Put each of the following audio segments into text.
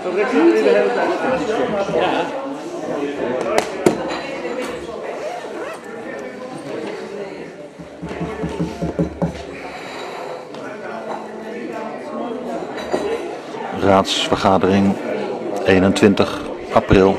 Ja. Raadsvergadering 21 april.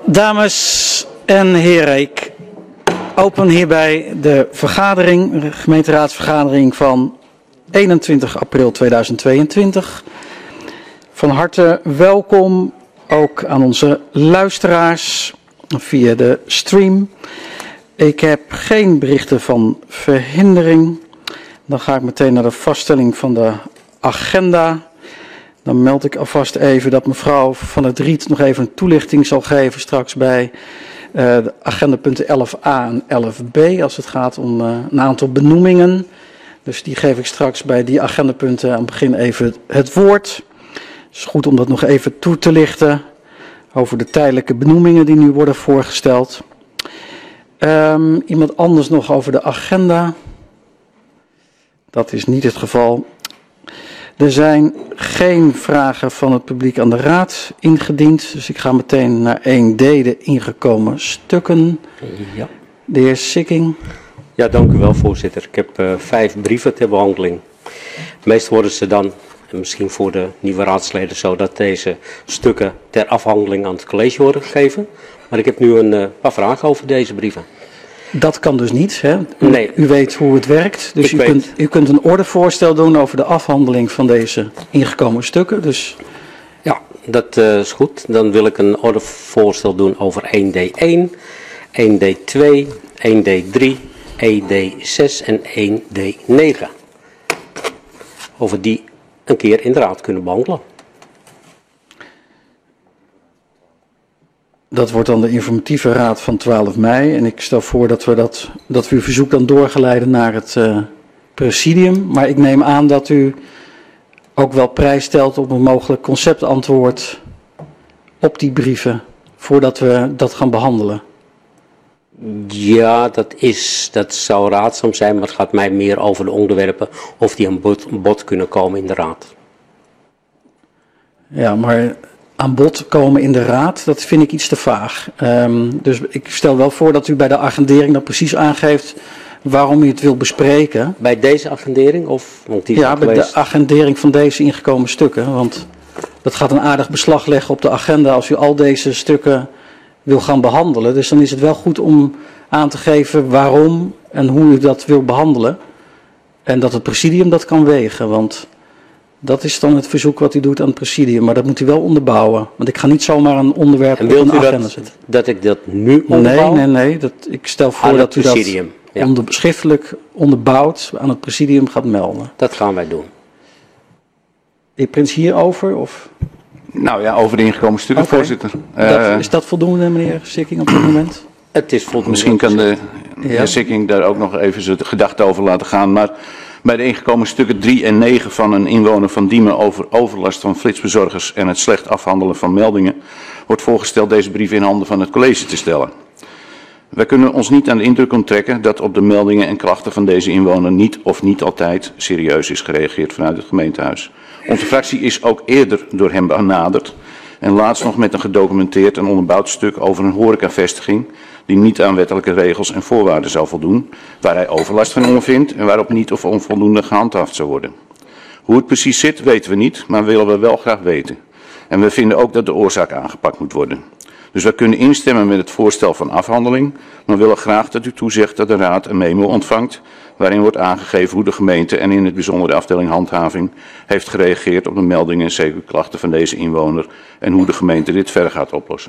Dames en heren, ik open hierbij de vergadering, de gemeenteraadsvergadering van 21 april 2022. Van harte welkom ook aan onze luisteraars via de stream. Ik heb geen berichten van verhindering. Dan ga ik meteen naar de vaststelling van de agenda. Dan meld ik alvast even dat mevrouw Van der Driet nog even een toelichting zal geven straks bij de agendapunten 11a en 11b als het gaat om een aantal benoemingen. Dus die geef ik straks bij die agendapunten aan het begin even het woord. Het is goed om dat nog even toe te lichten over de tijdelijke benoemingen die nu worden voorgesteld. Iemand anders nog over de agenda? Dat is niet het geval. Er zijn geen vragen van het publiek aan de raad ingediend. Dus ik ga meteen naar 1D, de ingekomen stukken. Ja. De heer Sikking. Ja, dank u wel, voorzitter. Ik heb 5 brieven ter behandeling. Meestal worden ze dan, en misschien voor de nieuwe raadsleden zo, dat deze stukken ter afhandeling aan het college worden gegeven. Maar ik heb nu een paar vragen over deze brieven. Dat kan dus niet, hè? Nee. U weet hoe het werkt. Dus u kunt een ordevoorstel doen over de afhandeling van deze ingekomen stukken. Dus ja, dat is goed. Dan wil ik een ordevoorstel doen over 1D1, 1D2, 1D3, 1D6 en 1D9. Over die een keer in de raad kunnen behandelen. dat wordt dan de informatieve raad van 12 mei. En ik stel voor dat we uw verzoek dan doorgeleiden naar het presidium. Maar ik neem aan dat u ook wel prijs stelt op een mogelijk conceptantwoord op die brieven, voordat we dat gaan behandelen. Ja, dat zou raadzaam zijn, maar het gaat mij meer over de onderwerpen of die aan bod kunnen komen in de raad. Ja, maar aan bod komen in de raad, dat vind ik iets te vaag. Dus ik stel wel voor dat u bij de agendering dan precies aangeeft waarom u het wil bespreken. Bij deze agendering? Want die ja, bij de agendering van deze ingekomen stukken. Want dat gaat een aardig beslag leggen op de agenda als u al deze stukken wil gaan behandelen. Dus dan is het wel goed om aan te geven waarom en hoe u dat wil behandelen. En dat het presidium dat kan wegen, want dat is dan het verzoek wat u doet aan het presidium. Maar dat moet u wel onderbouwen. Want ik ga niet zomaar een onderwerp op een agenda zetten. Dat ik dat nu onderbouw? Nee. Ik stel voor dat u dat schriftelijk onderbouwd aan het presidium gaat melden. Dat gaan wij doen. De heer Prins hierover? Of? Nou ja, over de ingekomen stukken, voorzitter. Is dat voldoende, meneer Sikking, op dit moment? Het is voldoende. Misschien kan de heer Sikking daar ook nog even zijn gedachten over laten gaan. Maar bij de ingekomen stukken 3 en 9 van een inwoner van Diemen over overlast van flitsbezorgers en het slecht afhandelen van meldingen wordt voorgesteld deze brief in handen van het college te stellen. Wij kunnen ons niet aan de indruk onttrekken dat op de meldingen en klachten van deze inwoner niet of niet altijd serieus is gereageerd vanuit het gemeentehuis. Onze fractie is ook eerder door hem benaderd en laatst nog met een gedocumenteerd en onderbouwd stuk over een horecavestiging die niet aan wettelijke regels en voorwaarden zou voldoen, waar hij overlast van ondervindt en waarop niet of onvoldoende gehandhaafd zou worden. Hoe het precies zit weten we niet, maar willen we wel graag weten. En we vinden ook dat de oorzaak aangepakt moet worden. Dus wij kunnen instemmen met het voorstel van afhandeling, maar willen graag dat u toezegt dat de raad een memo ontvangt waarin wordt aangegeven hoe de gemeente en in het bijzonder de afdeling handhaving heeft gereageerd op de meldingen en CQ-klachten van deze inwoner en hoe de gemeente dit verder gaat oplossen.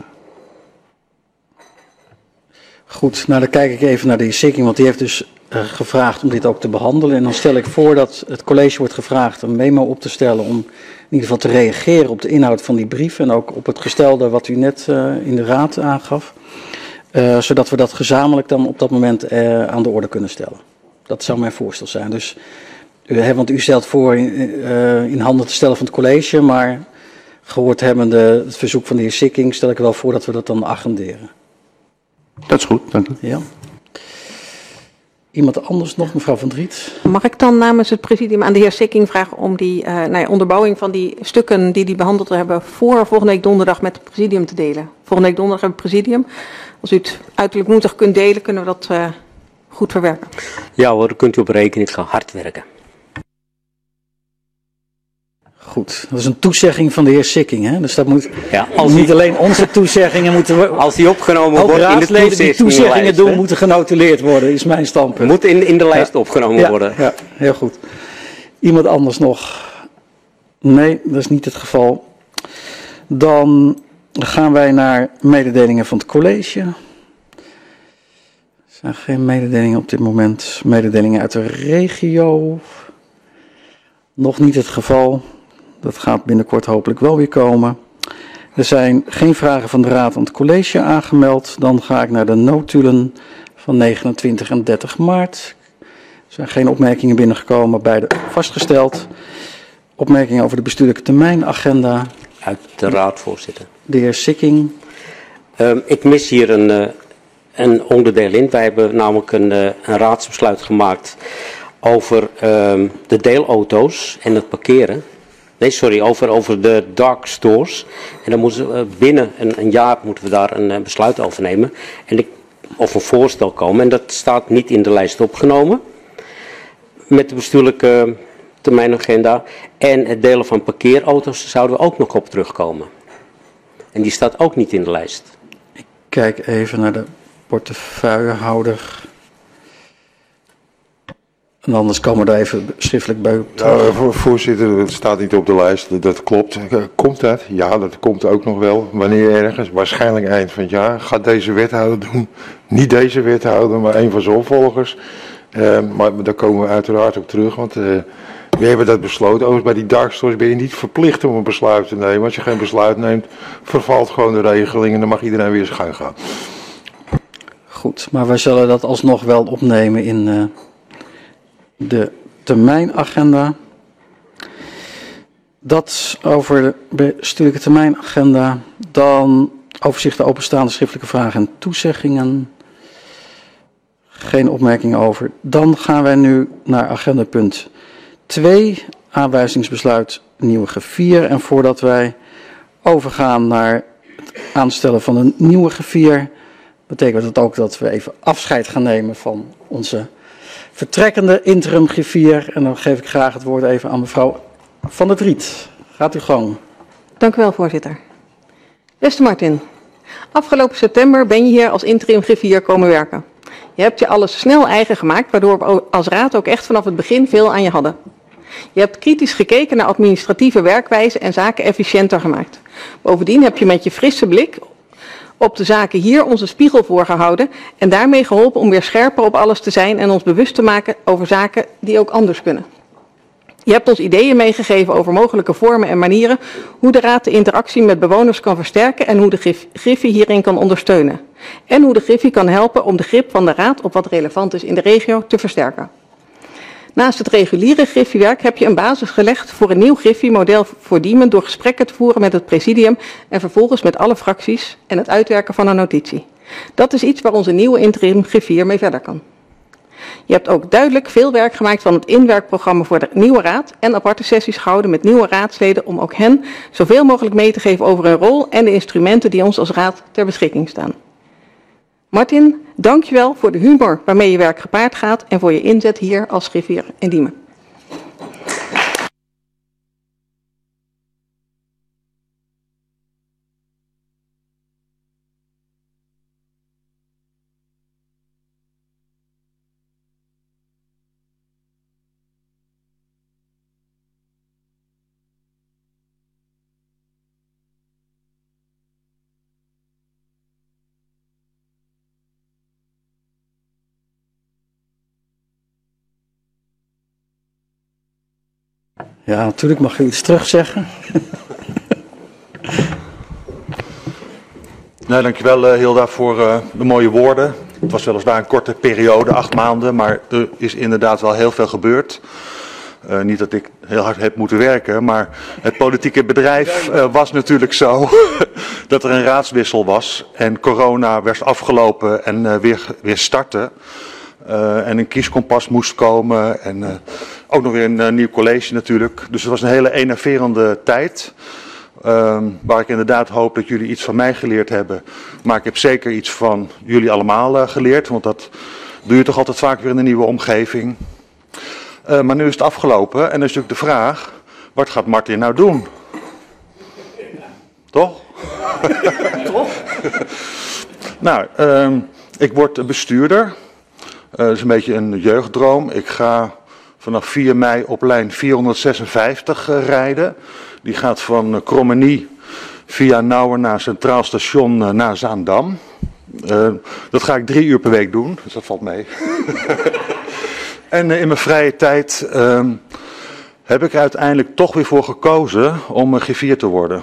Goed, nou dan kijk ik even naar de heer Sikking, want die heeft dus gevraagd om dit ook te behandelen. En dan stel ik voor dat het college wordt gevraagd een memo op te stellen om in ieder geval te reageren op de inhoud van die brief en ook op het gestelde wat u net in de raad aangaf. Zodat we dat gezamenlijk dan op dat moment aan de orde kunnen stellen. Dat zou mijn voorstel zijn. Dus, want u stelt voor in handen te stellen van het college, maar gehoord hebbende het verzoek van de heer Sikking stel ik wel voor dat we dat dan agenderen. Dat is goed, dank u. Ja. Iemand anders nog, mevrouw Van Driet? Mag ik dan namens het presidium aan de heer Sikking vragen om die onderbouwing van die stukken die behandeld hebben voor volgende week donderdag met het presidium te delen? Volgende week donderdag hebben we het presidium. Als u het uiterlijk woensdag kunt delen, kunnen we dat goed verwerken. Ja hoor, daar kunt u op rekenen. Ik ga hard werken. Goed, dat is een toezegging van de heer Sikking, hè? Dus dat moet Ja, niet alleen onze toezeggingen moeten we. Als die opgenomen Ook wordt in de raadsleden die toezeggingen toezeggingenlijst, doen, hè? moeten genotuleerd worden, is mijn standpunt. Moet in de lijst opgenomen worden. Ja, heel goed. Iemand anders nog? Nee, dat is niet het geval. Dan gaan wij naar mededelingen van het college. Er zijn geen mededelingen op dit moment. Mededelingen uit de regio. Nog niet het geval. Dat gaat binnenkort hopelijk wel weer komen. Er zijn geen vragen van de raad aan het college aangemeld. Dan ga ik naar de notulen van 29 en 30 maart. Er zijn geen opmerkingen binnengekomen, beide vastgesteld. Opmerkingen over de bestuurlijke termijnagenda. Uiteraard, voorzitter. De heer Sikking. Ik mis hier een onderdeel in. Wij hebben namelijk een raadsbesluit gemaakt over de deelauto's en het parkeren. Nee, sorry, over de dark stores. En dan moeten we binnen een jaar moeten we daar een besluit over nemen. Of een voorstel komen. En dat staat niet in de lijst opgenomen. Met de bestuurlijke termijnagenda. En het delen van parkeerauto's zouden we ook nog op terugkomen. En die staat ook niet in de lijst. Ik kijk even naar de portefeuillehouder. En anders komen we daar even schriftelijk bij op terug. Ja, voorzitter, het staat niet op de lijst. Dat klopt. Komt dat? Ja, dat komt ook nog wel. Wanneer ergens? Waarschijnlijk eind van het jaar. Gaat deze wethouder doen? Niet deze wethouder, maar een van zijn opvolgers. Maar daar komen we uiteraard op terug. Want we hebben dat besloten. Overigens, bij die dark stores ben je niet verplicht om een besluit te nemen. Als je geen besluit neemt, vervalt gewoon de regeling en dan mag iedereen weer zijn gang gaan. Goed, maar wij zullen dat alsnog wel opnemen in de termijnagenda. Dat over de bestuurlijke termijnagenda. Dan overzicht de openstaande schriftelijke vragen en toezeggingen. Geen opmerkingen over. Dan gaan wij nu naar agenda punt 2. Aanwijzingsbesluit nieuwe griffier. En voordat wij overgaan naar het aanstellen van een nieuwe griffier, betekent dat ook dat we even afscheid gaan nemen van onze vertrekkende interim griffier. En dan geef ik graag het woord even aan mevrouw Van der Driet. Gaat u gang. Dank u wel, voorzitter. Beste Martin, afgelopen september ben je hier als interim griffier komen werken. Je hebt je alles snel eigen gemaakt, waardoor we als raad ook echt vanaf het begin veel aan je hadden. Je hebt kritisch gekeken naar administratieve werkwijze en zaken efficiënter gemaakt. Bovendien heb je met je frisse blik op de zaken hier onze spiegel voorgehouden en daarmee geholpen om weer scherper op alles te zijn en ons bewust te maken over zaken die ook anders kunnen. Je hebt ons ideeën meegegeven over mogelijke vormen en manieren hoe de raad de interactie met bewoners kan versterken en hoe de Griffie hierin kan ondersteunen. En hoe de Griffie kan helpen om de grip van de raad op wat relevant is in de regio te versterken. Naast het reguliere griffiewerk heb je een basis gelegd voor een nieuw griffiemodel voor Diemen door gesprekken te voeren met het presidium en vervolgens met alle fracties en het uitwerken van een notitie. Dat is iets waar onze nieuwe interim griffier mee verder kan. Je hebt ook duidelijk veel werk gemaakt van het inwerkprogramma voor de nieuwe raad en aparte sessies gehouden met nieuwe raadsleden om ook hen zoveel mogelijk mee te geven over hun rol en de instrumenten die ons als raad ter beschikking staan. Martin, dankjewel voor de humor waarmee je werk gepaard gaat en voor je inzet hier als griffier in Diemen. Ja, natuurlijk mag u iets terugzeggen. Nou, dankjewel Hilda voor de mooie woorden. Het was weliswaar een korte periode, 8 maanden, maar er is inderdaad wel heel veel gebeurd. Niet dat ik heel hard heb moeten werken, maar het politieke bedrijf was natuurlijk zo dat er een raadswissel was en corona werd afgelopen en weer starten. En een kieskompas moest komen en ook nog weer een nieuw college natuurlijk. Dus het was een hele enerverende tijd. Waar ik inderdaad hoop dat jullie iets van mij geleerd hebben. Maar ik heb zeker iets van jullie allemaal geleerd. Want dat doe je toch altijd vaak weer in een nieuwe omgeving. Maar nu is het afgelopen en dan is natuurlijk de vraag. wat gaat Martin nou doen? Toch? Toch? Nou, ik word bestuurder. Dat is een beetje een jeugddroom. Ik ga vanaf 4 mei op lijn 456 rijden. Die gaat van Krommenie via Nauwer naar Centraal Station naar Zaandam. Dat ga ik 3 uur per week doen, dus dat valt mee. En in mijn vrije tijd heb ik uiteindelijk toch weer voor gekozen om griffier te worden.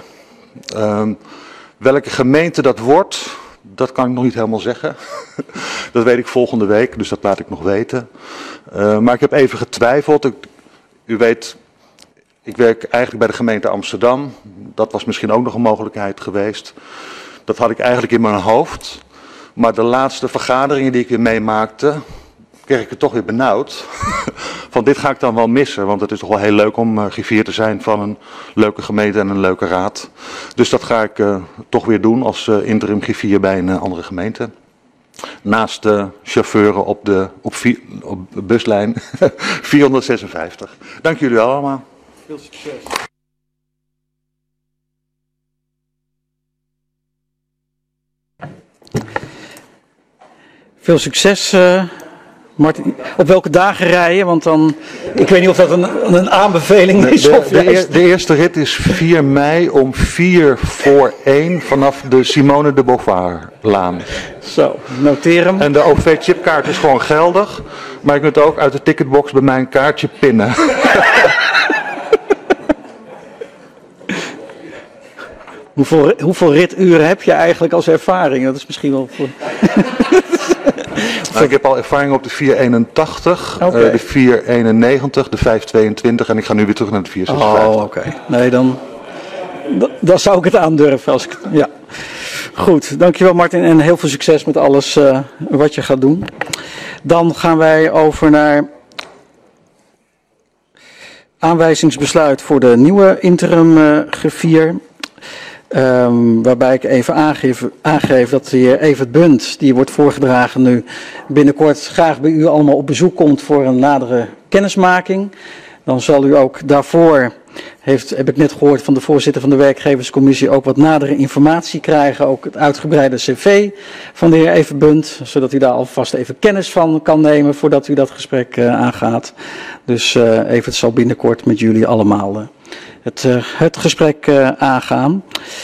Welke gemeente dat wordt, dat kan ik nog niet helemaal zeggen. Dat weet ik volgende week, dus dat laat ik nog weten. Maar ik heb even getwijfeld. U weet, ik werk eigenlijk bij de gemeente Amsterdam. Dat was misschien ook nog een mogelijkheid geweest. Dat had ik eigenlijk in mijn hoofd. Maar de laatste vergaderingen die ik weer meemaakte, kreeg ik het toch weer benauwd. Van dit ga ik dan wel missen, want het is toch wel heel leuk om griffier te zijn van een leuke gemeente en een leuke raad. Dus dat ga ik toch weer doen als interim griffier bij een andere gemeente. Naast de chauffeuren op buslijn 456. Dank jullie wel allemaal. Veel succes. Veel succes, Martin. Op welke dagen rijden? Want dan, ik weet niet of dat een aanbeveling is. De eerste rit is 4 mei om 4 voor 1 vanaf de Simone de Beauvoir-laan. Zo, noteer hem. En de OV-chipkaart is gewoon geldig, maar je kunt ook uit de ticketbox bij mij een kaartje pinnen. Hoeveel rituren heb je eigenlijk als ervaring? Dat is misschien wel voor... Nou, ik heb al ervaring op de 481, Okay. De 491, de 522 en ik ga nu weer terug naar de 456. Oh, oké. Nee, dan zou ik het aandurven. Als ik, ja. Goed, dankjewel Martin en heel veel succes met alles wat je gaat doen. Dan gaan wij over naar aanwijzingsbesluit voor de nieuwe interim griffier. Waarbij ik even aangeef dat de heer Evert Bunt, die wordt voorgedragen nu, binnenkort graag bij u allemaal op bezoek komt voor een nadere kennismaking. Dan zal u ook daarvoor, heb ik net gehoord van de voorzitter van de werkgeverscommissie, ook wat nadere informatie krijgen. Ook het uitgebreide cv van de heer Evert Bunt, zodat u daar alvast even kennis van kan nemen voordat u dat gesprek aangaat. Dus Evert zal binnenkort met jullie allemaal het gesprek aangaan.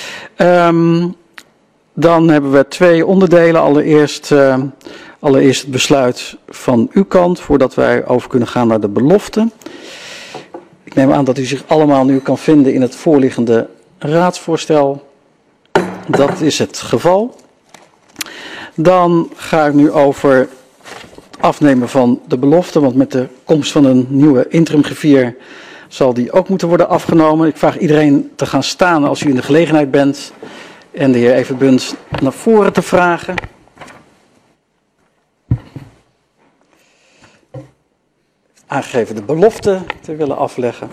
Dan hebben we 2 onderdelen. Allereerst het besluit van uw kant, voordat wij over kunnen gaan naar de belofte. Ik neem aan dat u zich allemaal nu kan vinden in het voorliggende raadsvoorstel. Dat is het geval. Dan ga ik nu over het afnemen van de belofte, want met de komst van een nieuwe interim griffier zal die ook moeten worden afgenomen. Ik vraag iedereen te gaan staan als u in de gelegenheid bent en de heer Evert Bunt naar voren te vragen. Aangegeven de belofte te willen afleggen.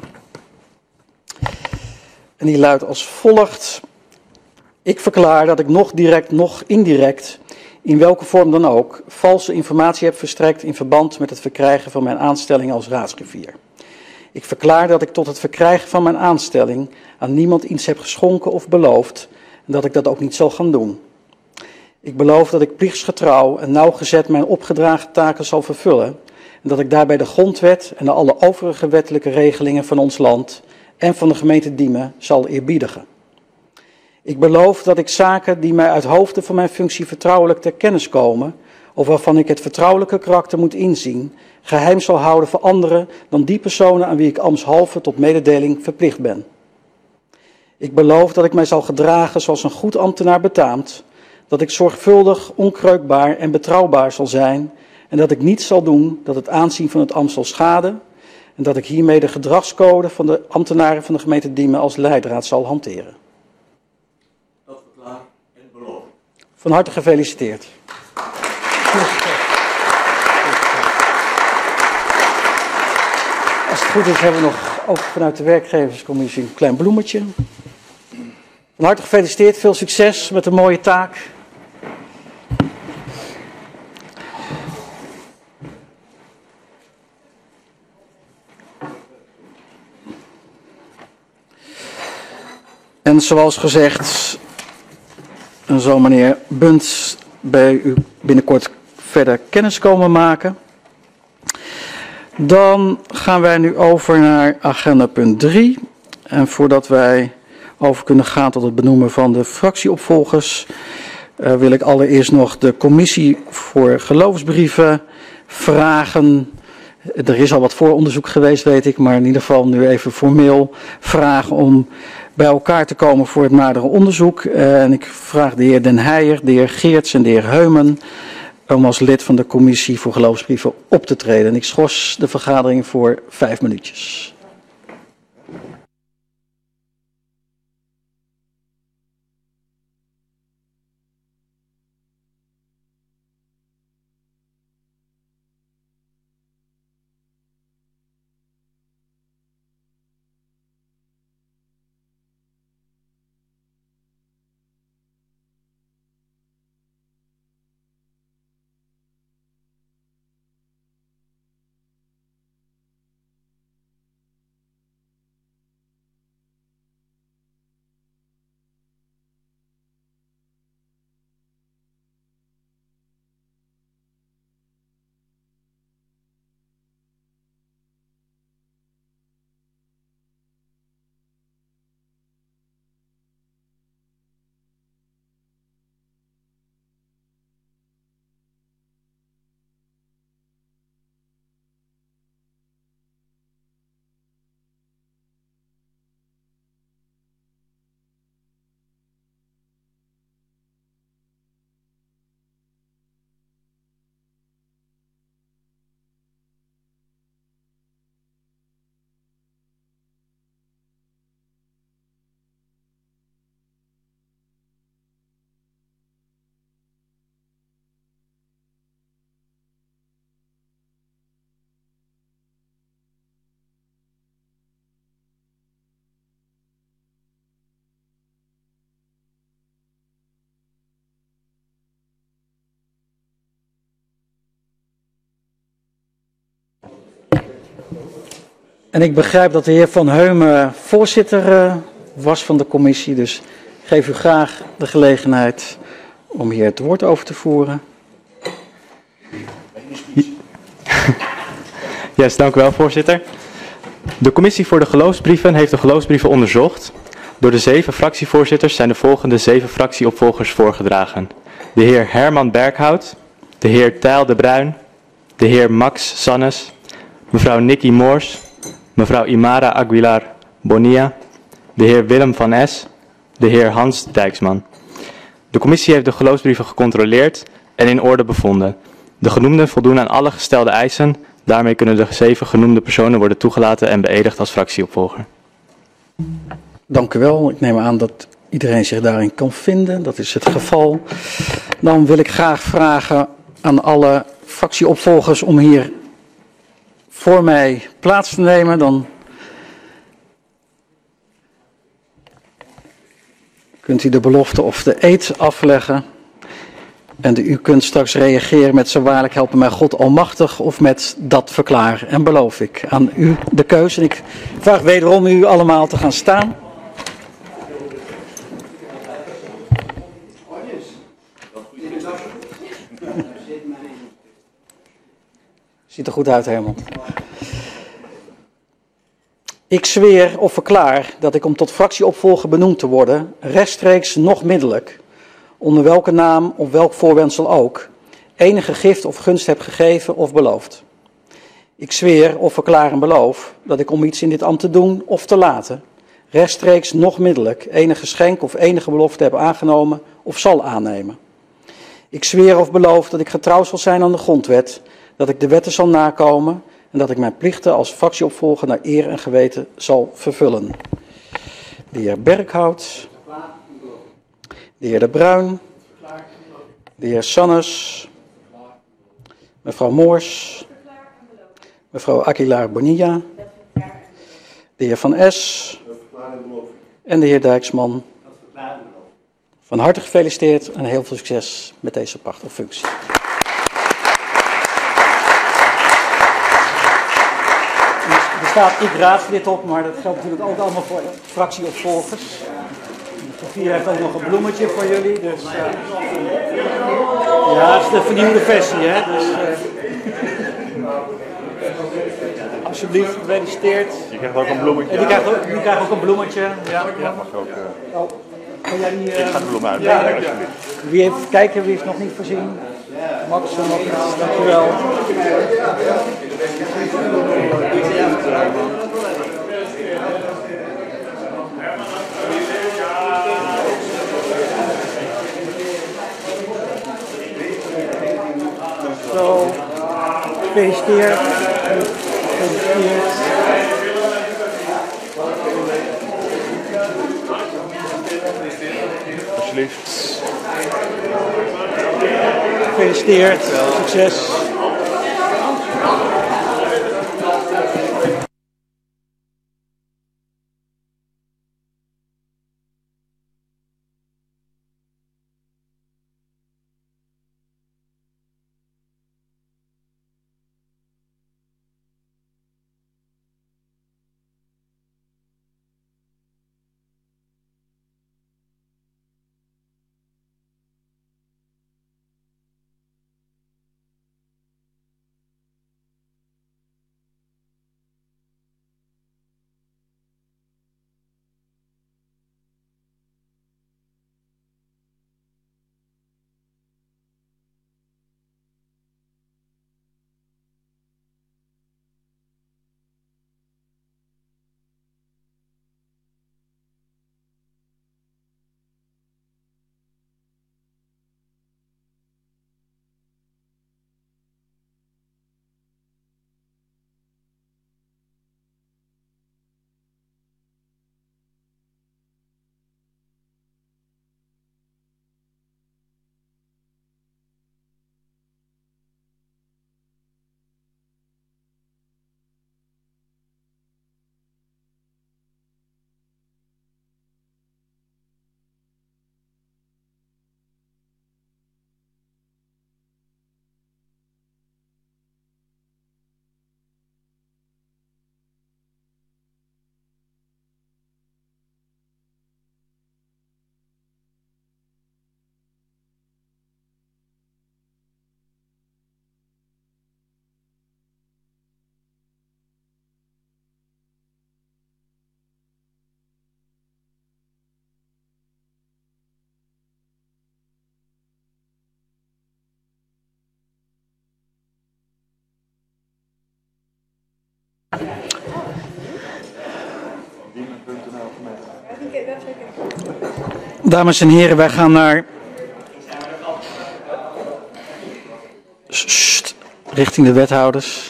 En die luidt als volgt. Ik verklaar dat ik nog direct, nog indirect, in welke vorm dan ook, valse informatie heb verstrekt in verband met het verkrijgen van mijn aanstelling als raadsgriffier. Ik verklaar dat ik tot het verkrijgen van mijn aanstelling aan niemand iets heb geschonken of beloofd en dat ik dat ook niet zal gaan doen. Ik beloof dat ik plichtsgetrouw en nauwgezet mijn opgedragen taken zal vervullen en dat ik daarbij de grondwet en alle overige wettelijke regelingen van ons land en van de gemeente Diemen zal eerbiedigen. Ik beloof dat ik zaken die mij uit hoofde van mijn functie vertrouwelijk ter kennis komen, of waarvan ik het vertrouwelijke karakter moet inzien, geheim zal houden voor anderen dan die personen aan wie ik ambtshalve tot mededeling verplicht ben. Ik beloof dat ik mij zal gedragen zoals een goed ambtenaar betaamt, dat ik zorgvuldig, onkreukbaar en betrouwbaar zal zijn en dat ik niets zal doen dat het aanzien van het ambt zal schaden en dat ik hiermee de gedragscode van de ambtenaren van de gemeente Diemen als leidraad zal hanteren. Dat verklaar en beloof. Van harte gefeliciteerd. Als het goed is hebben we nog ook vanuit de werkgeverscommissie een klein bloemetje. Van harte gefeliciteerd, veel succes met een mooie taak. En zoals gezegd, zal meneer Bunt bij u binnenkort verder kennis komen maken. Dan gaan wij nu over naar agenda punt 3. En voordat wij over kunnen gaan tot het benoemen van de fractieopvolgers, wil ik allereerst nog de commissie voor geloofsbrieven vragen. Er is al wat vooronderzoek geweest, weet ik, maar in ieder geval nu even formeel vragen om bij elkaar te komen voor het nadere onderzoek. En ik vraag de heer Den Heijer, de heer Geerts en de heer Heumen om als lid van de commissie voor geloofsbrieven op te treden. En ik schors de vergadering voor 5 minuutjes. En ik begrijp dat de heer Van Heumen voorzitter was van de commissie, dus ik geef u graag de gelegenheid om hier het woord over te voeren. Yes, dank u wel, voorzitter. De commissie voor de geloofsbrieven heeft de geloofsbrieven onderzocht. Door de 7 fractievoorzitters zijn de volgende 7 fractieopvolgers voorgedragen. De heer Herman Berghout, de heer Tijl de Bruin, de heer Max Sannes, mevrouw Nikki Moors, mevrouw Imara Aguilar Bonilla, de heer Willem van S, de heer Hans Dijksman. De commissie heeft de geloofsbrieven gecontroleerd en in orde bevonden. De genoemden voldoen aan alle gestelde eisen. Daarmee kunnen de 7 genoemde personen worden toegelaten en beëdigd als fractieopvolger. Dank u wel. Ik neem aan dat iedereen zich daarin kan vinden. Dat is het geval. Dan wil ik graag vragen aan alle fractieopvolgers om hier voor mij plaats te nemen. Dan kunt u de belofte of de eed afleggen. En u kunt straks reageren met zo waarlijk helpen mij God almachtig of met dat verklaar en beloof ik. Aan u de keuze. En ik vraag wederom u allemaal te gaan staan. Ziet er goed uit, Herman. Ik zweer of verklaar dat ik om tot fractieopvolger benoemd te worden, rechtstreeks noch middelijk, onder welke naam of welk voorwendsel ook, enige gift of gunst heb gegeven of beloofd. Ik zweer of verklaar en beloof dat ik om iets in dit ambt te doen of te laten, rechtstreeks noch middelijk, enig geschenk of enige belofte heb aangenomen of zal aannemen. Ik zweer of beloof dat ik getrouw zal zijn aan de grondwet, dat ik de wetten zal nakomen en dat ik mijn plichten als fractieopvolger naar eer en geweten zal vervullen. De heer Berghout, de heer De Bruin, de heer Sannes, mevrouw Moors, mevrouw Aguilar Bonilla, de heer Van S en de heer Dijksman. Van harte gefeliciteerd en heel veel succes met deze prachtige functie. Er staat ik raadslid op, maar dat geldt natuurlijk ook allemaal voor fractieopvolgers. Hier heeft ook nog een bloemetje voor jullie. Dus, ja, het is de vernieuwde versie, hè. Dus, alsjeblieft, gefeliciteerd. Je krijgt ook een bloemetje. En die krijgt ook een bloemetje. Ja. Mag ook, Kan jij die, ik ga de bloem uitdelen, alsjeblieft. wie heeft kijken, wie heeft nog niet voorzien? Max, nog niet. Dankjewel. Zo, gefeliciteerd. Gefeliciteerd. Alsjeblieft. Gefeliciteerd. Succes. Dames en heren, wij gaan naar richting de wethouders.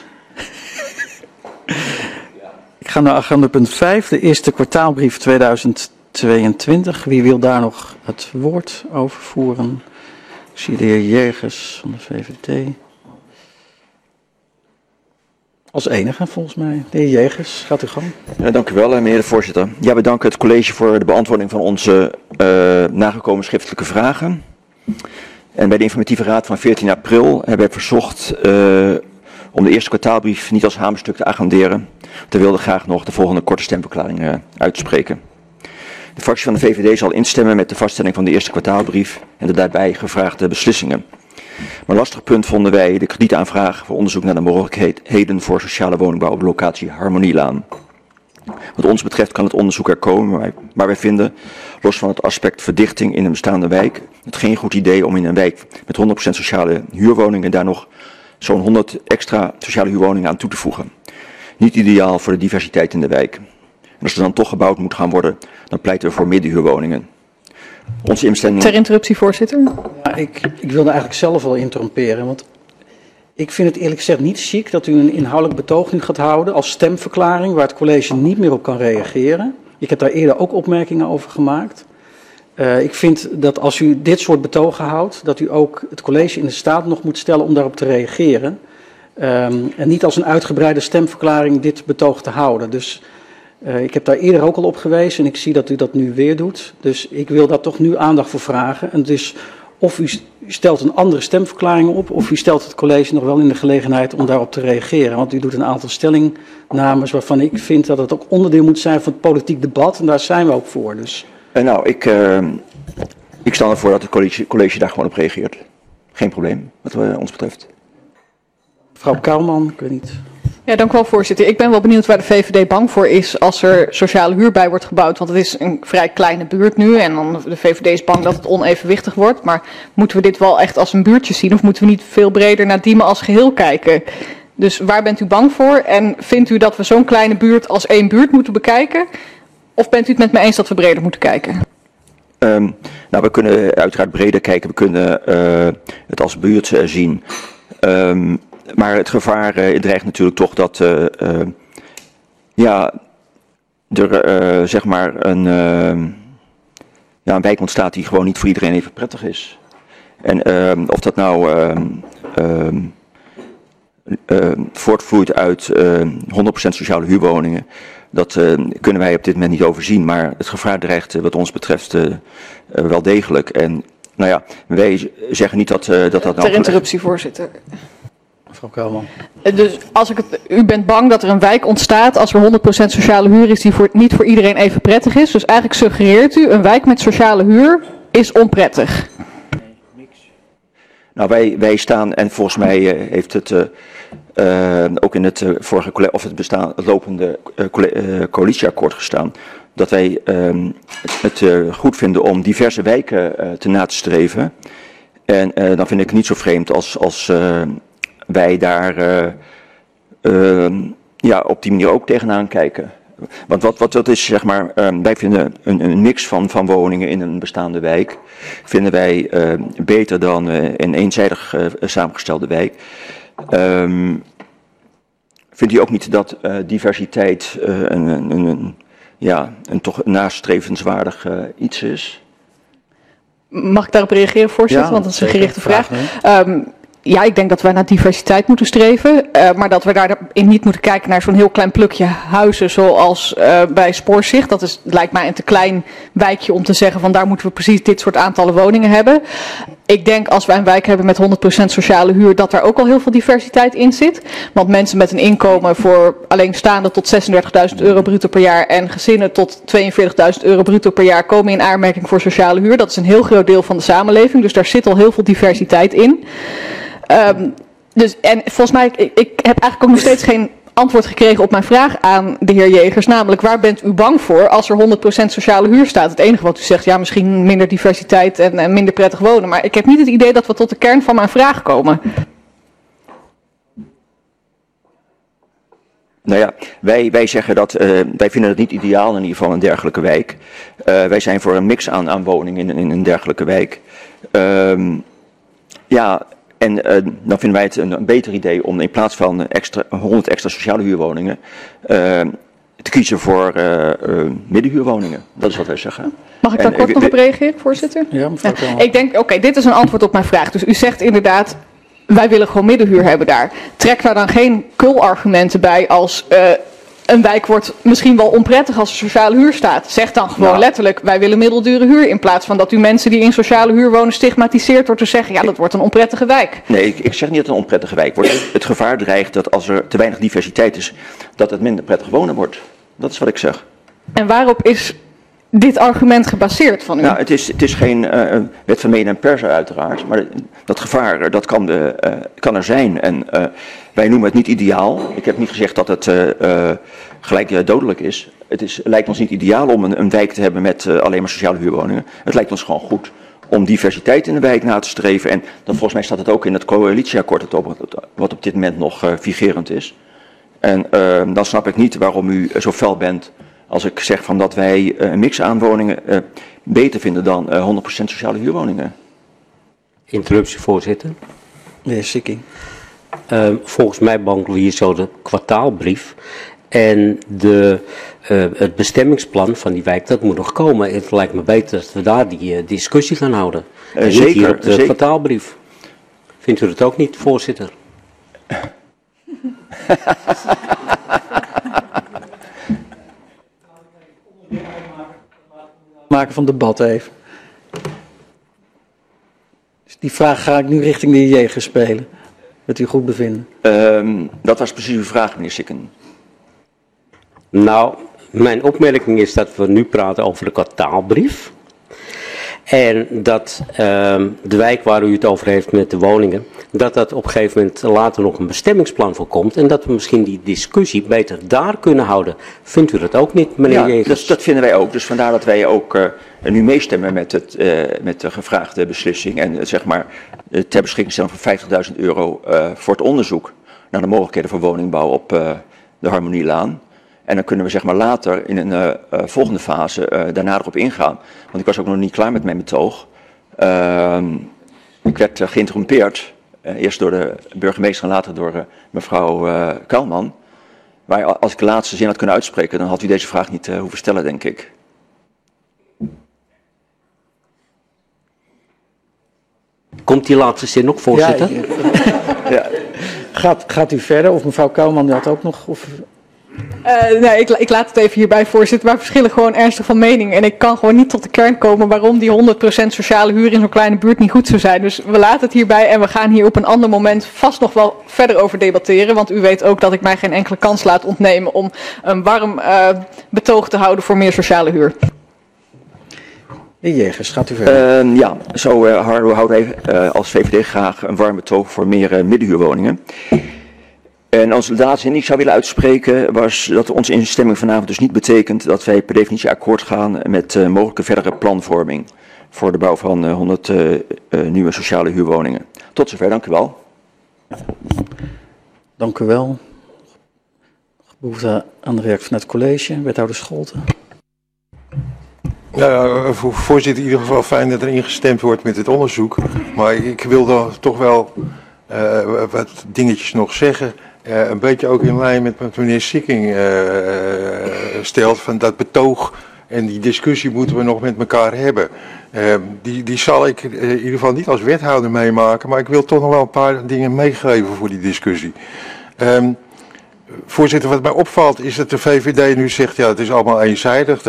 Ik ga naar agenda punt 5, de eerste kwartaalbrief 2022. Wie wil daar nog het woord over voeren? Ik zie de heer Jergers van de VVD. Als enige volgens mij. De heer Jergers, gaat u gang. Ja, dank u wel, meneer de voorzitter. Ja, we danken het college voor de beantwoording van onze nagekomen schriftelijke vragen. En bij de informatieve raad van 14 april hebben wij verzocht om de eerste kwartaalbrief niet als hamerstuk te agenderen. We wilden graag nog de volgende korte stemverklaring uitspreken. De fractie van de VVD zal instemmen met de vaststelling van de eerste kwartaalbrief en de daarbij gevraagde beslissingen. Maar een lastig punt vonden wij de kredietaanvraag voor onderzoek naar de mogelijkheden voor sociale woningbouw op de locatie Harmonielaan. Wat ons betreft kan het onderzoek er komen, maar wij vinden, los van het aspect verdichting in een bestaande wijk, het geen goed idee om in een wijk met 100% sociale huurwoningen daar nog zo'n 100 extra sociale huurwoningen aan toe te voegen. Niet ideaal voor de diversiteit in de wijk. En als er dan toch gebouwd moet gaan worden, dan pleiten we voor middenhuurwoningen. Onze instemming... Ter interruptie, voorzitter. Ja, ik wilde eigenlijk zelf wel interromperen, want ik vind het eerlijk gezegd niet chic dat u een inhoudelijk betoging gaat houden als stemverklaring waar het college niet meer op kan reageren. Ik heb daar eerder ook opmerkingen over gemaakt. Ik vind dat als u dit soort betogen houdt, dat u ook het college in de staat nog moet stellen om daarop te reageren. En niet als een uitgebreide stemverklaring dit betoog te houden. Dus ik heb daar eerder ook al op gewezen en ik zie dat u dat nu weer doet. Dus ik wil daar toch nu aandacht voor vragen. En dus of u stelt een andere stemverklaring op, of u stelt het college nog wel in de gelegenheid om daarop te reageren. Want u doet een aantal stellingnames waarvan ik vind dat het ook onderdeel moet zijn van het politiek debat. En daar zijn we ook voor. Dus. Ik stel ervoor dat het college daar gewoon op reageert. Geen probleem, wat ons betreft. Mevrouw Kouwman, ik weet niet. Ja, dank u wel, voorzitter. Ik ben wel benieuwd waar de VVD bang voor is als er sociale huur bij wordt gebouwd. Want het is een vrij kleine buurt nu en dan de VVD is bang dat het onevenwichtig wordt. Maar moeten we dit wel echt als een buurtje zien of moeten we niet veel breder naar Diemen als geheel kijken? Dus waar bent u bang voor? En vindt u dat we zo'n kleine buurt als één buurt moeten bekijken? Of bent u het met me eens dat we breder moeten kijken? We kunnen uiteraard breder kijken. We kunnen het als buurt zien. Maar het gevaar dreigt natuurlijk toch dat er zeg maar een wijk ontstaat die gewoon niet voor iedereen even prettig is. En of dat nou voortvloeit uit 100% sociale huurwoningen, dat kunnen wij op dit moment niet overzien. Maar het gevaar dreigt wat ons betreft wel degelijk. En wij zeggen niet dat nou... Ter interruptie, voorzitter. Mevrouw Kouwman. Dus u bent bang dat er een wijk ontstaat als er 100% sociale huur is die niet voor iedereen even prettig is. Dus eigenlijk suggereert u een wijk met sociale huur is onprettig. Nou, wij staan, en volgens mij heeft het ook in het vorige het lopende coalitieakkoord gestaan, dat wij het goed vinden om diverse wijken te na te streven. En dan vind ik het niet zo vreemd als wij daar op die manier ook tegenaan kijken. Want wat dat is, zeg maar, wij vinden een mix van woningen in een bestaande wijk, vinden wij beter dan een eenzijdig samengestelde wijk. Vindt u ook niet dat diversiteit een toch nastrevenswaardig iets is? Mag ik daarop reageren, voorzitter? Ja, want dat is een gerichte vraag. Ja, ik denk dat wij naar diversiteit moeten streven, maar dat we daarin niet moeten kijken naar zo'n heel klein plukje huizen zoals bij Spoorzicht. Dat lijkt mij een te klein wijkje om te zeggen van daar moeten we precies dit soort aantallen woningen hebben. Ik denk als wij een wijk hebben met 100% sociale huur dat daar ook al heel veel diversiteit in zit. Want mensen met een inkomen voor alleenstaande tot €36.000 bruto per jaar en gezinnen tot €42.000 bruto per jaar komen in aanmerking voor sociale huur. Dat is een heel groot deel van de samenleving, dus daar zit al heel veel diversiteit in. En volgens mij, ik heb eigenlijk ook nog steeds geen antwoord gekregen op mijn vraag aan de heer Jegers, namelijk waar bent u bang voor als er 100% sociale huur staat? Het enige wat u zegt, ja, misschien minder diversiteit en minder prettig wonen, maar ik heb niet het idee dat we tot de kern van mijn vraag komen. Nou ja, wij zeggen dat, wij vinden het niet ideaal in ieder geval een dergelijke wijk. Wij zijn voor een mix aan woningen in een dergelijke wijk. En dan vinden wij het een beter idee om in plaats van 100 extra sociale huurwoningen te kiezen voor middenhuurwoningen. Dat is wat wij zeggen. Mag ik daar kort nog op reageren, voorzitter? Ja, mevrouw Kouwman. Ik denk, dit is een antwoord op mijn vraag. Dus u zegt inderdaad, wij willen gewoon middenhuur hebben daar. Trek daar dan geen kul-argumenten bij als een wijk wordt misschien wel onprettig als er sociale huur staat. Zeg dan gewoon letterlijk, wij willen middeldure huur. In plaats van dat u mensen die in sociale huur wonen stigmatiseert door te zeggen, ja, dat wordt een onprettige wijk. Nee, ik zeg niet dat het een onprettige wijk wordt. Het gevaar dreigt dat als er te weinig diversiteit is, dat het minder prettig wonen wordt. Dat is wat ik zeg. En waarop is dit argument gebaseerd van u? Nou, het is geen wet van mede en persen uiteraard, maar dat gevaar dat kan er zijn. En wij noemen het niet ideaal. Ik heb niet gezegd dat het gelijk dodelijk is. Het lijkt ons niet ideaal om een wijk te hebben met alleen maar sociale huurwoningen. Het lijkt ons gewoon goed om diversiteit in de wijk na te streven. En dan volgens mij staat het ook in het coalitieakkoord, wat op dit moment nog vigerend is. En dan snap ik niet waarom u zo fel bent als ik zeg van dat wij een mix aan woningen beter vinden dan 100% sociale huurwoningen. Interruptie, voorzitter. De heer Sikking. Volgens mij behandelen we hier zo de kwartaalbrief. En het bestemmingsplan van die wijk, dat moet nog komen. Het lijkt me beter dat we daar die discussie gaan houden. En zeker, niet hier op de kwartaalbrief. Vindt u dat ook niet, voorzitter? Maken van debat even. Dus die vraag ga ik nu richting de heer Jegers spelen. Met uw goed bevinden. Dat was precies uw vraag, meneer Sikken. Nou, Mijn opmerking is dat we nu praten over de kwartaalbrief. En dat de wijk waar u het over heeft met de woningen, dat op een gegeven moment later nog een bestemmingsplan voor komt. En dat we misschien die discussie beter daar kunnen houden. Vindt u dat ook niet, meneer Jegers? Dat vinden wij ook. Dus vandaar dat wij ook nu meestemmen met de gevraagde beslissing. En zeg maar ter beschikking stellen van €50.000 voor het onderzoek naar de mogelijkheden voor woningbouw op de Harmonielaan. En dan kunnen we zeg maar later in een volgende fase daarna erop ingaan. Want ik was ook nog niet klaar met mijn betoog. Ik werd geïnterrumpeerd. Eerst door de burgemeester en later door mevrouw Kuilman. Maar als ik de laatste zin had kunnen uitspreken, dan had u deze vraag niet hoeven stellen, denk ik. Komt die laatste zin nog, voorzitter? Ja. Gaat u verder? Of mevrouw Kuilman, die had ook nog... Of... Nee, ik laat het even hierbij, voorzitter. Maar we verschillen gewoon ernstig van mening. En ik kan gewoon niet tot de kern komen waarom die 100% sociale huur in zo'n kleine buurt niet goed zou zijn. Dus we laten het hierbij en we gaan hier op een ander moment vast nog wel verder over debatteren. Want u weet ook dat ik mij geen enkele kans laat ontnemen om een warm betoog te houden voor meer sociale huur. De Jegers, gaat u verder? Ja, zo houden wij als VVD graag een warm betoog voor meer middenhuurwoningen. En als laatste zin die ik zou willen uitspreken was dat onze instemming vanavond dus niet betekent dat wij per definitie akkoord gaan met mogelijke verdere planvorming voor de bouw van 100 nieuwe sociale huurwoningen. Tot zover, dank u wel. Dank u wel. Behoefte aan de reactie van het college, wethouder Scholten. Ja, voorzitter, in ieder geval fijn dat er ingestemd wordt met het onderzoek. Maar ik wil dan toch wel wat dingetjes nog zeggen. Een beetje ook in lijn met wat meneer Sikking stelt, van dat betoog en die discussie moeten we nog met elkaar hebben. Die zal ik in ieder geval niet als wethouder meemaken, maar ik wil toch nog wel een paar dingen meegeven voor die discussie. Voorzitter, wat mij opvalt is dat de VVD nu zegt, ja, het is allemaal eenzijdig,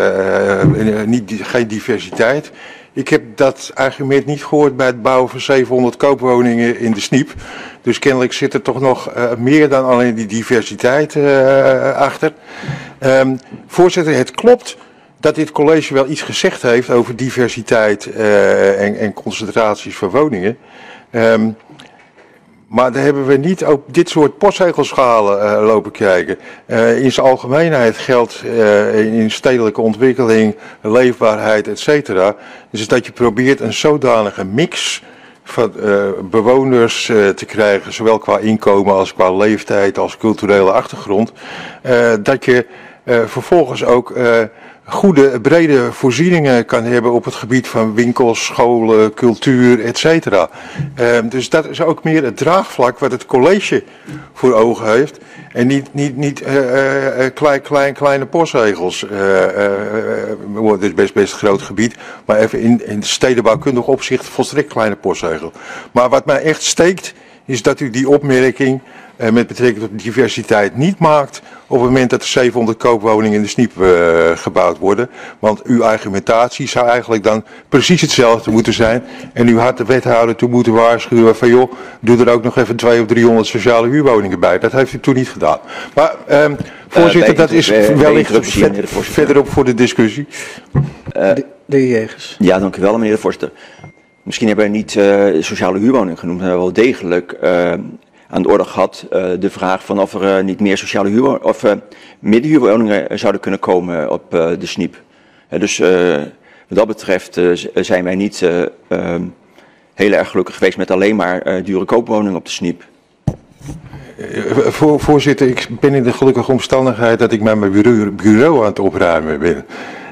geen diversiteit. Ik heb dat argument niet gehoord bij het bouwen van 700 koopwoningen in de Sniep. Dus kennelijk zit er toch nog meer dan alleen die diversiteit achter. Voorzitter, het klopt dat dit college wel iets gezegd heeft over diversiteit en concentraties van woningen. Maar daar hebben we niet op dit soort postzegelschalen lopen kijken. In zijn algemeenheid geldt in stedelijke ontwikkeling, leefbaarheid, etc. Dus dat je probeert een zodanige mix van bewoners te krijgen, zowel qua inkomen als qua leeftijd als culturele achtergrond. Dat je vervolgens ook goede, brede voorzieningen kan hebben op het gebied van winkels, scholen, cultuur, etc. Dus dat is ook meer het draagvlak wat het college voor ogen heeft. En niet kleine postregels. Het is best een groot gebied, maar even in de stedenbouwkundig opzicht volstrekt kleine postregel. Maar wat mij echt steekt, is dat u die opmerking met betrekking tot diversiteit niet maakt op het moment dat er 700 koopwoningen in de Sniep gebouwd worden. Want uw argumentatie zou eigenlijk dan precies hetzelfde moeten zijn. En u had de wethouder toen moeten waarschuwen van joh, doe er ook nog even 200 of 300 sociale huurwoningen bij. Dat heeft u toen niet gedaan. Maar voorzitter, dat is wellicht verderop voor de discussie. De heer Jegers. Ja, dank u wel, meneer de voorzitter. Misschien hebben we niet sociale huurwoningen genoemd, maar wel degelijk aan de orde gehad de vraag van of er niet meer sociale huurwoningen of middenhuurwoningen zouden kunnen komen op de Sniep. Dus wat dat betreft zijn wij niet heel erg gelukkig geweest met alleen maar dure koopwoningen op de Sniep. Voorzitter, ik ben in de gelukkige omstandigheid dat ik met mijn bureau aan het opruimen ben.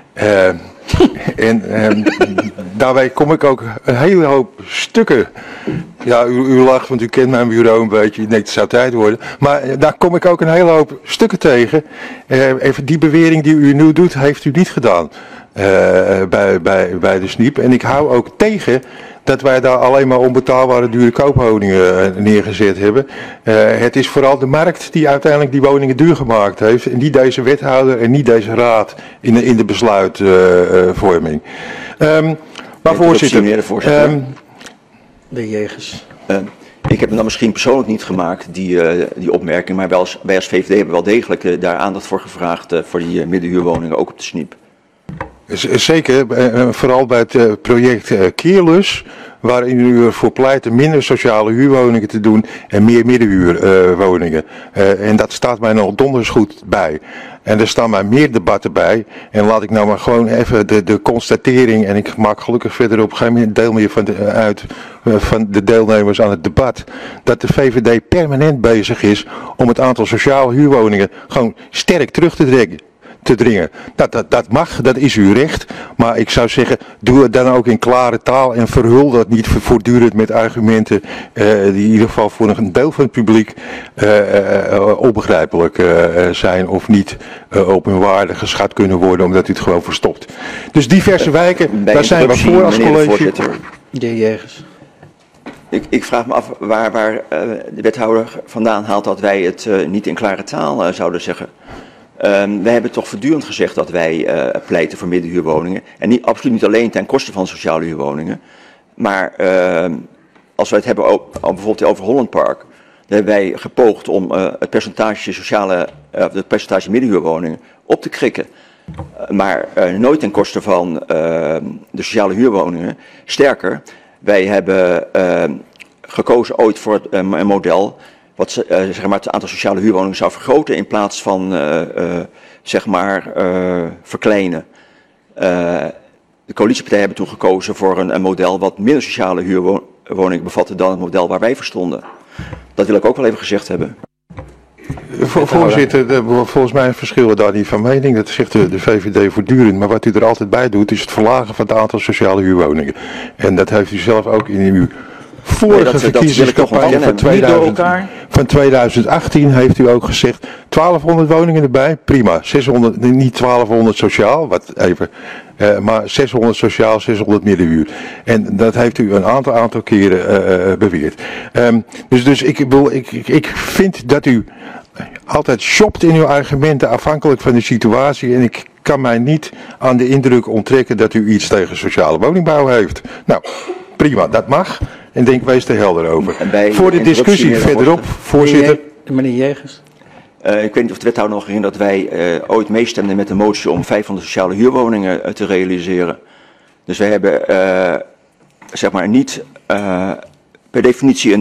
Daarbij kom ik ook een hele hoop stukken. Ja, u lacht, want u kent mijn bureau een beetje. Ik denk, het zou tijd worden. Maar daar kom ik ook een hele hoop stukken tegen. Even die bewering die u nu doet, heeft u niet gedaan bij de Sniep. En ik hou ook tegen dat wij daar alleen maar onbetaalbare dure koopwoningen neergezet hebben. Het is vooral de markt die uiteindelijk die woningen duur gemaakt heeft. En niet deze wethouder en niet deze raad in de besluitvorming. Maar voorzitter. De Jegers. Ik heb hem dan misschien persoonlijk niet gemaakt, die opmerking, maar wij als VVD hebben wel degelijk daar aandacht voor gevraagd voor die middenhuurwoningen, ook op de SNIP. Zeker, vooral bij het project Keerlus, waarin u ervoor pleit minder sociale huurwoningen te doen en meer middenhuurwoningen. En dat staat mij nog donders goed bij. En er staan maar meer debatten bij. En laat ik nou maar gewoon even de constatering, en ik maak gelukkig verder op geen deel meer van de deelnemers aan het debat, dat de VVD permanent bezig is om het aantal sociale huurwoningen gewoon sterk terug te dringen. Dat mag, dat is uw recht, maar ik zou zeggen, doe het dan ook in klare taal en verhul dat niet voortdurend met argumenten die in ieder geval voor een deel van het publiek onbegrijpelijk zijn of niet op hun waarde geschat kunnen worden omdat u het gewoon verstopt. Dus diverse wijken, daar zijn we voor als college. De heer Jegers. Ik vraag me af waar de wethouder vandaan haalt dat wij het niet in klare taal zouden zeggen. Wij hebben toch voortdurend gezegd dat wij pleiten voor middenhuurwoningen. En absoluut niet alleen ten koste van sociale huurwoningen. Maar als we het hebben bijvoorbeeld over Holland Park, dan hebben wij gepoogd om het percentage middenhuurwoningen op te krikken. Maar nooit ten koste van de sociale huurwoningen. Sterker, wij hebben gekozen ooit voor een model wat zeg maar het aantal sociale huurwoningen zou vergroten in plaats van verkleinen. De coalitiepartijen hebben toen gekozen voor een model wat minder sociale huurwoningen bevatte dan het model waar wij voor stonden. Dat wil ik ook wel even gezegd hebben. Voorzitter, volgens mij verschillen daar niet van mening. Dat zegt de VVD voortdurend. Maar wat u er altijd bij doet is het verlagen van het aantal sociale huurwoningen. En dat heeft u zelf ook in uw vorige verkiezingscampagne van 2018 heeft u ook gezegd 1200 woningen erbij, prima. 600, niet 1200 sociaal, maar 600 sociaal, 600 middenhuur. En dat heeft u een aantal keren beweerd. Dus ik vind dat u altijd shopt in uw argumenten afhankelijk van de situatie. En ik kan mij niet aan de indruk onttrekken dat u iets tegen sociale woningbouw heeft. Nou, prima, dat mag. En denk, wees er helder over. Voor de discussie verderop, voorzitter. Meneer Jegers. Ik weet niet of de wethouder nog herinnert dat wij ooit meestemden met de motie om 500 sociale huurwoningen te realiseren. Dus wij hebben niet per definitie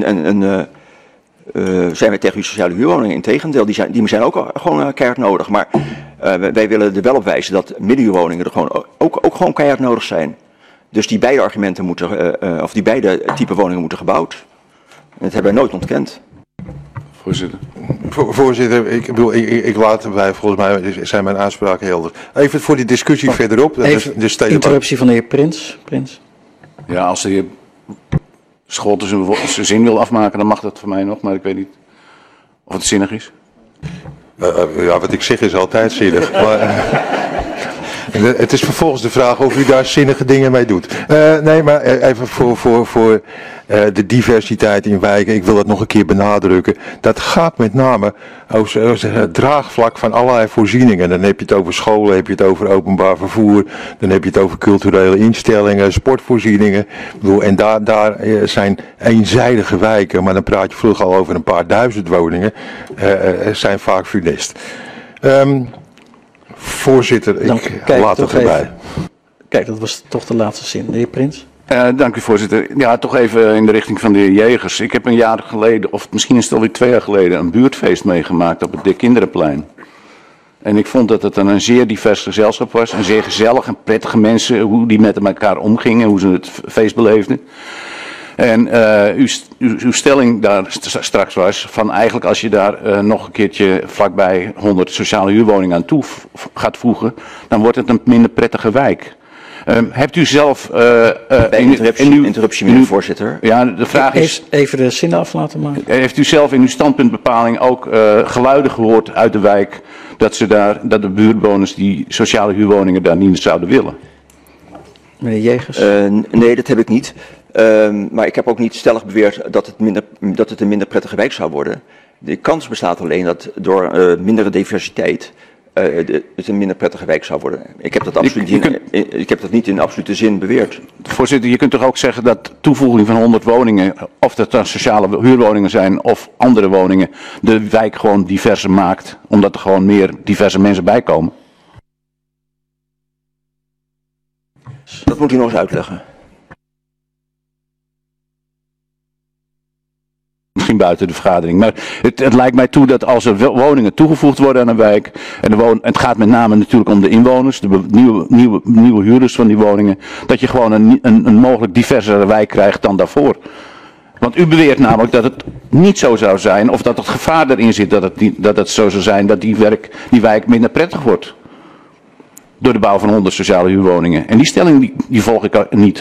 zijn wij tegen sociale huurwoningen. Integendeel, die zijn ook gewoon keihard nodig. Maar wij willen er wel op wijzen dat middenhuurwoningen er gewoon ook gewoon keihard nodig zijn. Dus die beide argumenten die beide type woningen moeten gebouwd. En dat hebben wij nooit ontkend. Voorzitter. Voorzitter, ik laat erbij, volgens mij zijn mijn aanspraken helder. Even voor die discussie verderop. Even interruptie van de heer Prins. Ja, als de heer Scholten zijn zin wil afmaken, dan mag dat voor mij nog, maar ik weet niet of het zinnig is. Ja, wat ik zeg is altijd zinnig. Maar, het is vervolgens de vraag of u daar zinnige dingen mee doet. Nee, maar even voor de diversiteit in wijken. Ik wil dat nog een keer benadrukken. Dat gaat met name over het draagvlak van allerlei voorzieningen. Dan heb je het over scholen, heb je het over openbaar vervoer. Dan heb je het over culturele instellingen, sportvoorzieningen. En daar zijn eenzijdige wijken, maar dan praat je vroeger al over een paar duizend woningen. Zijn vaak funest. Voorzitter, ik laat het erbij. Kijk, dat was toch de laatste zin. De heer Prins. Dank u, voorzitter. Ja, toch even in de richting van de heer Jegers. Ik heb een jaar geleden, of misschien is het alweer 2 jaar geleden, een buurtfeest meegemaakt op het De Kinderenplein. En ik vond dat het een zeer divers gezelschap was. En zeer gezellig en prettige mensen, hoe die met elkaar omgingen, hoe ze het feest beleefden. En uw stelling daar straks was van eigenlijk als je daar nog een keertje vlakbij 100 sociale huurwoningen aan toe gaat voegen, dan wordt het een minder prettige wijk. Hebt u zelf... interruptie, meneer voorzitter. Ja, de vraag is... Even de zin af laten maken. Heeft u zelf in uw standpuntbepaling ook geluiden gehoord uit de wijk dat de buurtbewoners die sociale huurwoningen daar niet zouden willen? Meneer Jegers? Nee, dat heb ik niet. Maar ik heb ook niet stellig beweerd dat het een minder prettige wijk zou worden. De kans bestaat alleen dat door mindere diversiteit het een minder prettige wijk zou worden. Ik heb dat, ik heb dat niet in absolute zin beweerd. Voorzitter, je kunt toch ook zeggen dat toevoeging van 100 woningen, of dat dan sociale huurwoningen zijn of andere woningen, de wijk gewoon diverser maakt, omdat er gewoon meer diverse mensen bij komen? Dat moet u nog eens uitleggen. Misschien buiten de vergadering. Maar het lijkt mij toe dat als er woningen toegevoegd worden aan een wijk, en het gaat met name natuurlijk om de inwoners, de nieuwe huurders van die woningen, dat je gewoon een mogelijk diversere wijk krijgt dan daarvoor. Want u beweert namelijk dat het niet zo zou zijn, of dat het gevaar erin zit dat het zo zou zijn dat die wijk minder prettig wordt. Door de bouw van 100 sociale huurwoningen. En die stelling die volg ik niet.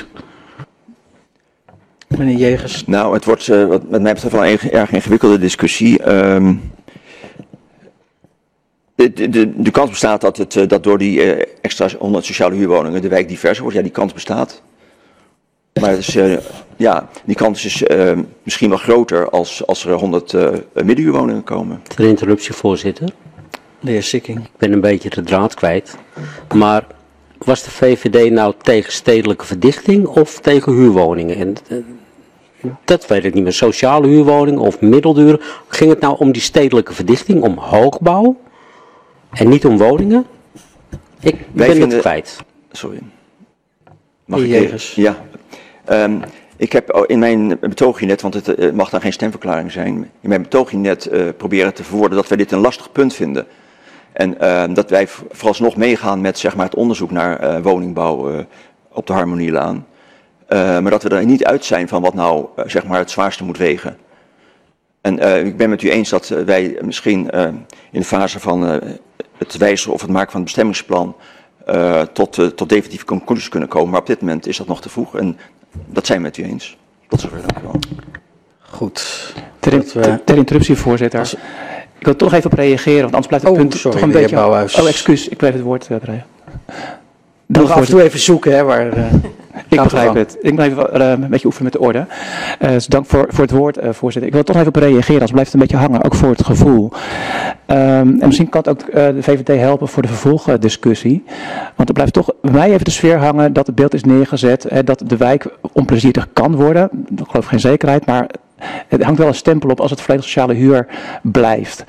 Meneer Jegers. Nou, het wordt wat met mij betreft wel een erg ingewikkelde discussie. De kans bestaat dat door die extra 100 sociale huurwoningen de wijk diverser wordt. Ja, die kans bestaat. Maar het is, die kans is misschien wel groter als er 100 middenhuurwoningen komen. Ter interruptie, voorzitter. De heer Sikking. Ik ben een beetje de draad kwijt. Maar was de VVD nou tegen stedelijke verdichting of tegen huurwoningen? En dat weet ik niet meer. Sociale huurwoningen of middelduur. Ging het nou om die stedelijke verdichting, om hoogbouw en niet om woningen? Ik ben het kwijt. Sorry. Mag ik Jegers? Ja. Ik heb in mijn betoogje net, want het mag dan geen stemverklaring zijn, in mijn betoogje net proberen te verwoorden dat wij dit een lastig punt vinden. En dat wij vooralsnog meegaan met zeg maar, het onderzoek naar woningbouw op de Harmonielaan. Maar dat we er niet uit zijn van wat nou zeg maar, het zwaarste moet wegen. En ik ben met u eens dat wij misschien in de fase van het wijzigen of het maken van het bestemmingsplan tot definitieve conclusies kunnen komen. Maar op dit moment is dat nog te vroeg en dat zijn we met u eens. Tot zover, dank u wel. Goed. Ter interruptie, voorzitter. Ik wil er toch even op reageren, want anders blijft het punt toch een beetje... Bouwhuis. Oh, excuus, ik bleef het woord krijgen. Nog af en toe even zoeken, hè, waar... Ik begrijp het. Ik blijf een beetje oefenen met de orde. Dus dank voor het woord, voorzitter. Ik wil er toch even op reageren, anders blijft het een beetje hangen, ook voor het gevoel. En misschien kan het ook de VVD helpen voor de vervolgdiscussie. Want er blijft toch bij mij even de sfeer hangen dat het beeld is neergezet, dat de wijk onplezierig kan worden. Ik geloof geen zekerheid, maar het hangt wel een stempel op als het volledig sociale huur blijft.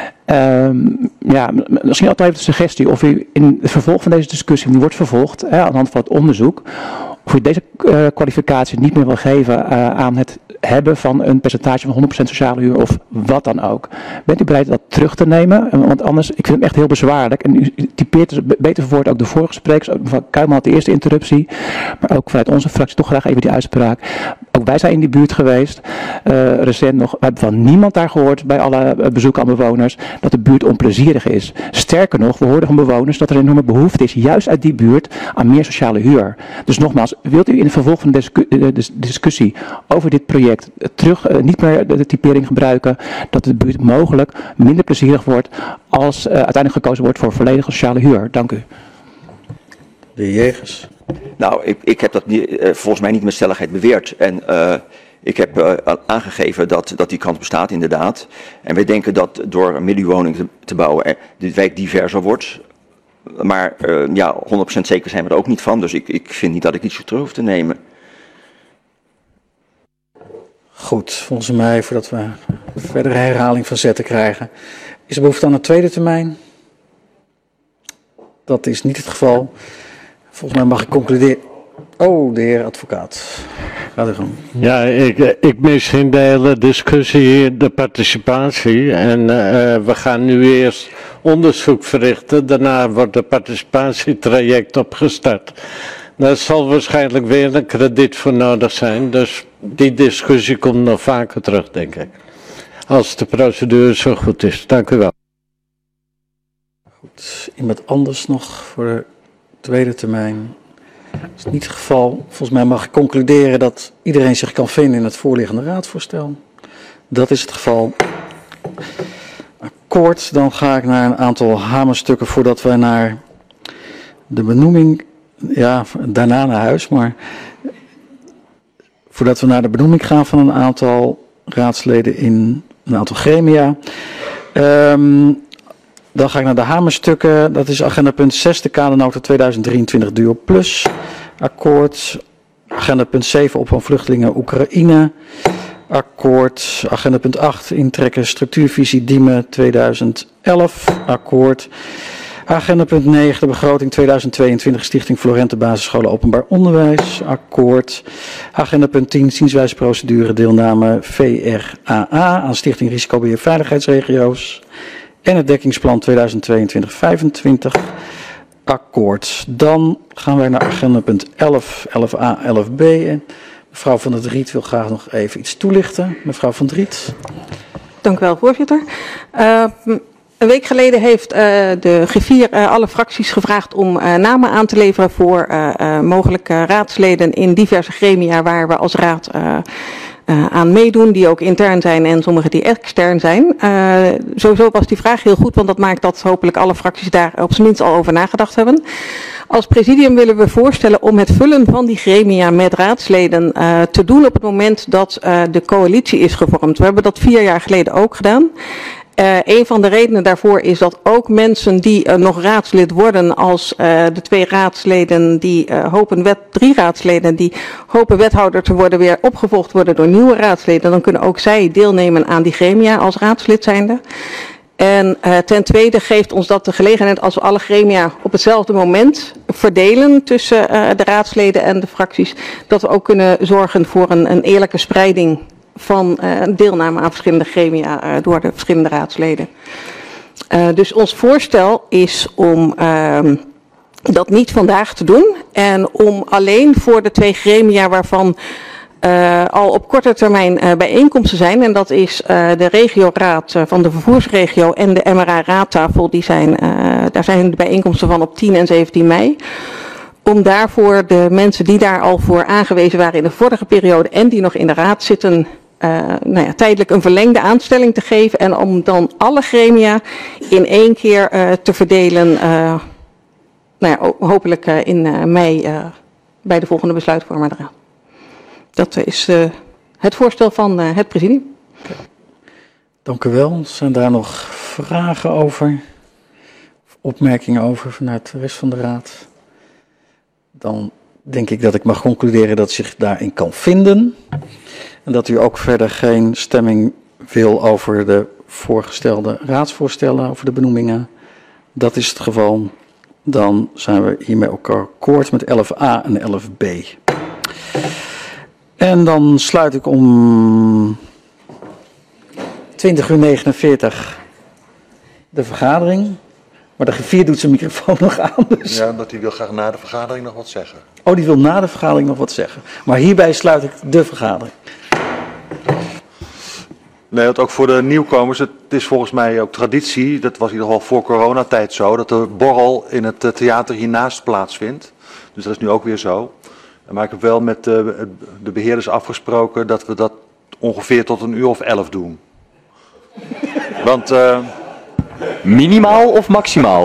Misschien altijd even de suggestie of u in het vervolg van deze discussie, die wordt vervolgd aan de hand van het onderzoek, of u deze kwalificatie niet meer wil geven aan het hebben van een percentage van 100% sociale huur of wat dan ook. Bent u bereid dat terug te nemen? Want anders, ik vind hem echt heel bezwaarlijk. En u typeert dus beter verwoord ook de vorige sprekers. Mevrouw Kuijman had de eerste interruptie. Maar ook vanuit onze fractie toch graag even die uitspraak. Ook wij zijn in die buurt geweest. Recent nog. We hebben van niemand daar gehoord bij alle bezoeken aan bewoners dat de buurt onplezierig is. Sterker nog, we hoorden van bewoners dat er een enorme behoefte is, juist uit die buurt, aan meer sociale huur. Dus nogmaals, wilt u in het vervolg van de discussie over dit project niet meer de typering gebruiken dat de buurt mogelijk minder plezierig wordt als uiteindelijk gekozen wordt voor volledige sociale huur? Dank u. De heer Jegers. Nou, ik heb dat volgens mij niet met stelligheid beweerd. En ik heb aangegeven dat die kans bestaat inderdaad. En wij denken dat door een middenwoning te bouwen de wijk diverser wordt. Maar 100% zeker zijn we er ook niet van. Dus ik vind niet dat ik iets terug hoef te nemen. Goed, volgens mij, voordat we verdere herhaling van zetten krijgen, is er behoefte aan een tweede termijn? Dat is niet het geval. Volgens mij mag ik concluderen. Oh, de heer advocaat. Gaat u gang. Ja, ik mis in de hele discussie de participatie. En we gaan nu eerst onderzoek verrichten. Daarna wordt de participatietraject opgestart. Daar zal waarschijnlijk weer een krediet voor nodig zijn. Dus die discussie komt nog vaker terug, denk ik. Als de procedure zo goed is. Dank u wel. Goed. Iemand anders nog voor de tweede termijn? Dat is niet het geval. Volgens mij mag ik concluderen dat iedereen zich kan vinden in het voorliggende raadvoorstel. Dat is het geval. Akkoord, dan ga ik naar een aantal hamerstukken voordat we naar de benoeming... Ja, daarna naar huis, maar voordat we naar de benoeming gaan van een aantal raadsleden in een aantal gremia. Dan ga ik naar de hamerstukken. Dat is agenda punt 6, de kadernota 2023 Duo Plus akkoord. Agenda punt 7, opvang vluchtelingen Oekraïne akkoord. Agenda punt 8, intrekken structuurvisie Diemen 2011 akkoord. Agenda punt 9, de begroting 2022 Stichting Florente Basisscholen Openbaar Onderwijs akkoord. Agenda punt 10, zienswijzeprocedure deelname VRAA aan Stichting Risicobeheer Veiligheidsregio's. En het dekkingsplan 2022-25 akkoord. Dan gaan wij naar agenda punt 11, 11a, 11b. En mevrouw Van der Driet wil graag nog even iets toelichten. Mevrouw Van Driet. Dank u wel, voorzitter. Een week geleden heeft de G4 alle fracties gevraagd om namen aan te leveren voor mogelijke raadsleden in diverse gremia waar we als raad aan meedoen, die ook intern zijn en sommige die extern zijn. Sowieso was die vraag heel goed, want dat maakt dat hopelijk alle fracties daar op zijn minst al over nagedacht hebben. Als presidium willen we voorstellen om het vullen van die gremia met raadsleden te doen op het moment dat de coalitie is gevormd. We hebben dat 4 jaar geleden ook gedaan. Een van de redenen daarvoor is dat ook mensen die nog raadslid worden als de 2 raadsleden die hopen 3 raadsleden die hopen wethouder te worden weer opgevolgd worden door nieuwe raadsleden, dan kunnen ook zij deelnemen aan die gremia als raadslid zijnde. En ten tweede geeft ons dat de gelegenheid als we alle gremia op hetzelfde moment verdelen tussen de raadsleden en de fracties, dat we ook kunnen zorgen voor een eerlijke spreiding van deelname aan verschillende gremia door de verschillende raadsleden. Dus ons voorstel is om dat niet vandaag te doen en om alleen voor de 2 gremia waarvan al op korte termijn bijeenkomsten zijn, en dat is de regioraad van de vervoersregio en de MRA raadtafel, daar zijn de bijeenkomsten van op 10 en 17 mei. Om daarvoor de mensen die daar al voor aangewezen waren in de vorige periode en die nog in de raad zitten, tijdelijk een verlengde aanstelling te geven en om dan alle gremia in 1 keer te verdelen, hopelijk in mei bij de volgende besluitvormende raad. Dat is het voorstel van het presidium. Okay. Dank u wel. Zijn daar nog vragen over? Opmerkingen over vanuit de rest van de raad? Dan denk ik dat ik mag concluderen dat zich daarin kan vinden. En dat u ook verder geen stemming wil over de voorgestelde raadsvoorstellen, over de benoemingen. Dat is het geval. Dan zijn we hiermee elkaar akkoord met 11a en 11b. En dan sluit ik om 20:49 de vergadering. Maar de G4 doet zijn microfoon nog aan. Dus. Ja, omdat hij wil graag na de vergadering nog wat zeggen. Oh, die wil na de vergadering nog wat zeggen. Maar hierbij sluit ik de vergadering. Nee, want ook voor de nieuwkomers, het is volgens mij ook traditie, dat was in ieder geval voor coronatijd zo, dat de borrel in het theater hiernaast plaatsvindt. Dus dat is nu ook weer zo. Maar ik heb wel met de beheerders afgesproken dat we dat ongeveer tot 11:00 doen. Want... minimaal of maximaal?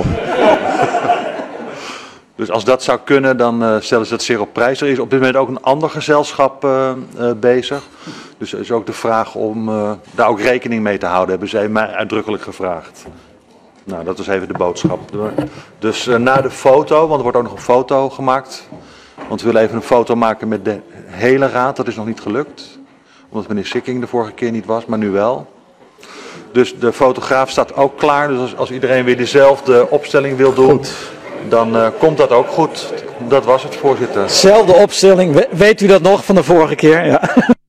Dus als dat zou kunnen, dan stellen ze dat zeer op prijs. Er is op dit moment ook een ander gezelschap bezig. Dus er is ook de vraag om daar ook rekening mee te houden, hebben zij mij uitdrukkelijk gevraagd. Nou, dat is even de boodschap. Dus na de foto, want er wordt ook nog een foto gemaakt. Want we willen even een foto maken met de hele raad. Dat is nog niet gelukt. Omdat meneer Sikking de vorige keer niet was, maar nu wel. Dus de fotograaf staat ook klaar. Dus als iedereen weer dezelfde opstelling wil doen, dan komt dat ook goed. Dat was het, voorzitter. Zelfde opstelling. Weet u dat nog van de vorige keer? Ja.